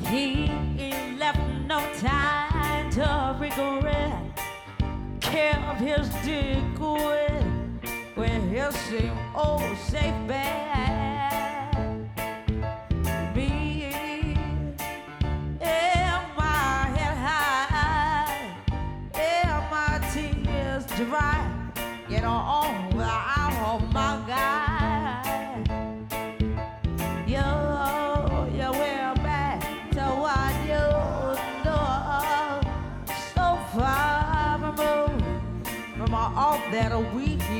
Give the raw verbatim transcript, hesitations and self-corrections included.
He ain't left no time to regret. Kept his dick with where he'll seem oh safe bad. Me and my head high, and my tears dry. Get on without all my guy. You, you went back to what you know. So far removed from all that we